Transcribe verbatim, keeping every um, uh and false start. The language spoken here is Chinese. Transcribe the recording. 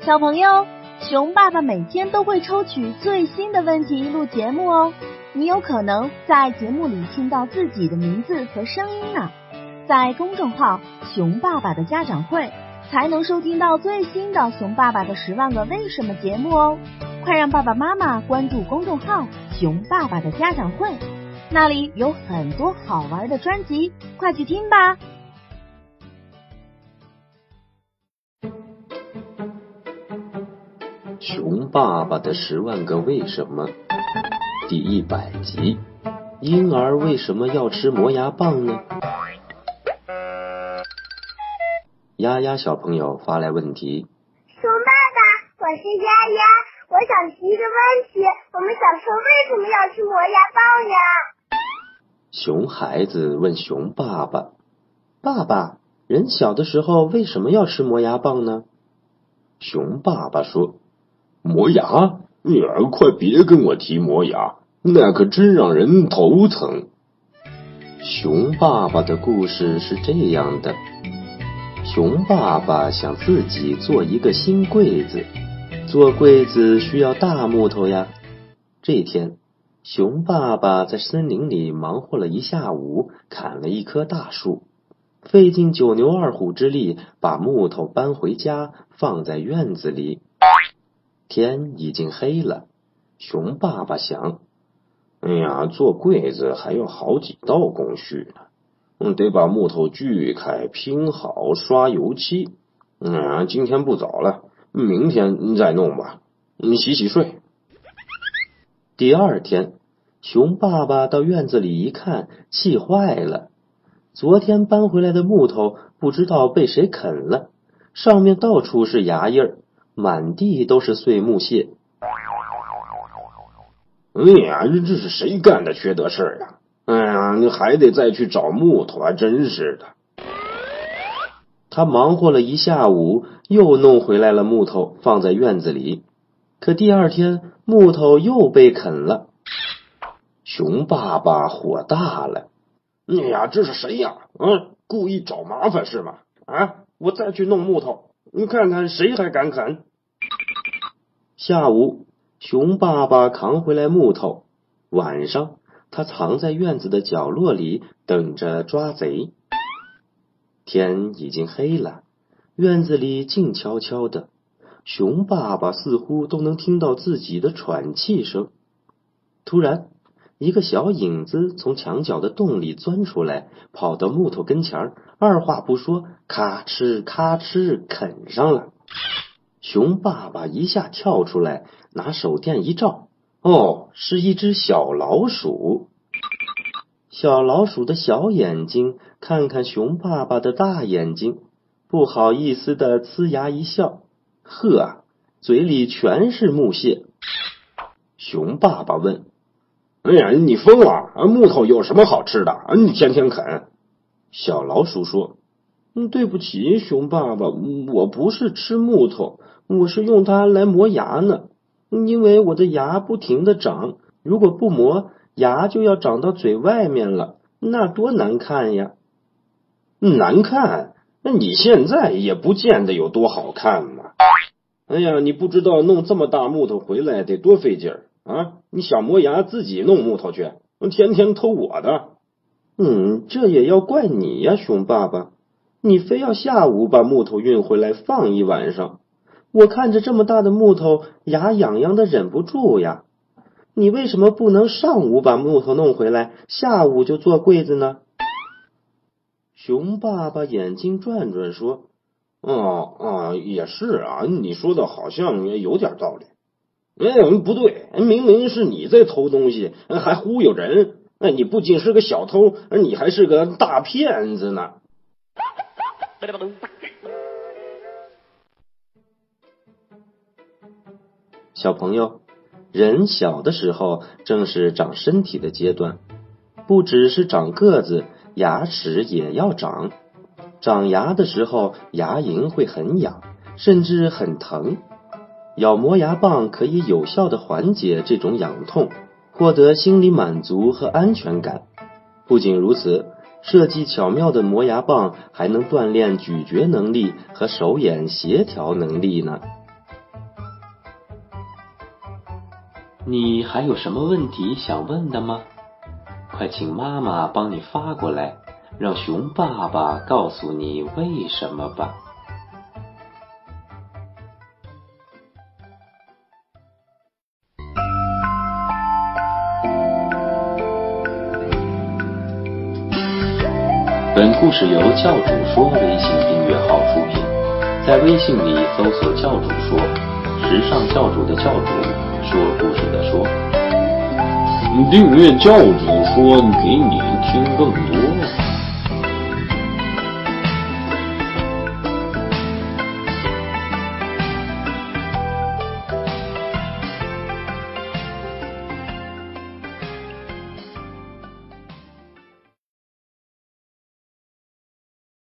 小朋友，熊爸爸每天都会抽取最新的问题录节目哦，你有可能在节目里听到自己的名字和声音呢。在公众号熊爸爸的家长会才能收听到最新的熊爸爸的十万个为什么节目哦，快让爸爸妈妈关注公众号熊爸爸的家长会，那里有很多好玩的专辑，快去听吧。 熊爸爸的十万个为什么第一百集，婴儿为什么要吃磨牙棒呢？丫丫小朋友发来问题： 熊爸爸，我是丫丫，我想提一个问题，我们小时候为什么要吃磨牙棒呀？ 熊孩子问熊爸爸：爸爸，人小的时候为什么要吃磨牙棒呢？熊爸爸说：磨牙？你儿快别跟我提磨牙，那可真让人头疼。熊爸爸的故事是这样的：熊爸爸想自己做一个新柜子，做柜子需要大木头呀。这天，熊爸爸在森林里忙活了一下午，砍了一棵大树，费尽九牛二虎之力把木头搬回家，放在院子里。天已经黑了，熊爸爸想，哎呀，做柜子还要好几道工序呢。嗯，得把木头锯开、拼好、刷油漆。嗯，今天不早了，明天再弄吧。嗯，洗洗睡。第二天，熊爸爸到院子里一看，气坏了。昨天搬回来的木头不知道被谁啃了，上面到处是牙印儿，满地都是碎木屑。哎呀，这是谁干的缺德事儿啊！哎呀，你还得再去找木头啊，真是的。他忙活了一下午，又弄回来了木头，放在院子里。可第二天，木头又被啃了。熊爸爸火大了：哎呀，这是谁呀？啊，故意找麻烦是吗？啊，我再去弄木头，你看看谁还敢啃。下午，熊爸爸扛回来木头，晚上他藏在院子的角落里，等着抓贼。天已经黑了，院子里静悄悄的，熊爸爸似乎都能听到自己的喘气声。突然，一个小影子从墙角的洞里钻出来，跑到木头跟前儿，二话不说，咔哧咔哧啃上了。熊爸爸一下跳出来，拿手电一照，哦，是一只小老鼠。小老鼠的小眼睛看看熊爸爸的大眼睛，不好意思的呲牙一笑，呵，嘴里全是木屑。熊爸爸问：哎呀，你疯了？木头有什么好吃的？你天天啃。小老鼠说：嗯，对不起，熊爸爸，我不是吃木头，我是用它来磨牙呢。因为我的牙不停地长，如果不磨，牙就要长到嘴外面了，那多难看呀！难看？那你现在也不见得有多好看嘛。哎呀，你不知道弄这么大木头回来得多费劲儿啊！你想磨牙自己弄木头去，天天偷我的。嗯，这也要怪你呀，熊爸爸，你非要下午把木头运回来放一晚上。我看着这么大的木头，牙痒痒的忍不住呀。你为什么不能上午把木头弄回来，下午就做柜子呢？熊爸爸眼睛转转说：哦啊，也是啊，你说的好像也有点道理。哎，不对，明明是你在偷东西，还忽悠人。哎，你不仅是个小偷，你还是个大骗子呢。小朋友，人小的时候正是长身体的阶段，不只是长个子，牙齿也要长。长牙的时候，牙龈会很痒，甚至很疼。咬磨牙棒可以有效地缓解这种痒痛，获得心理满足和安全感。不仅如此，设计巧妙的磨牙棒还能锻炼咀嚼能力和手眼协调能力呢。 你还有什么问题想问的吗？快请妈妈帮你发过来，让熊爸爸告诉你为什么吧。本故事由教主说微信订阅号出品，在微信里搜索教主说，时尚教主的教主，说故事的说。 订阅教主说，给你听更多。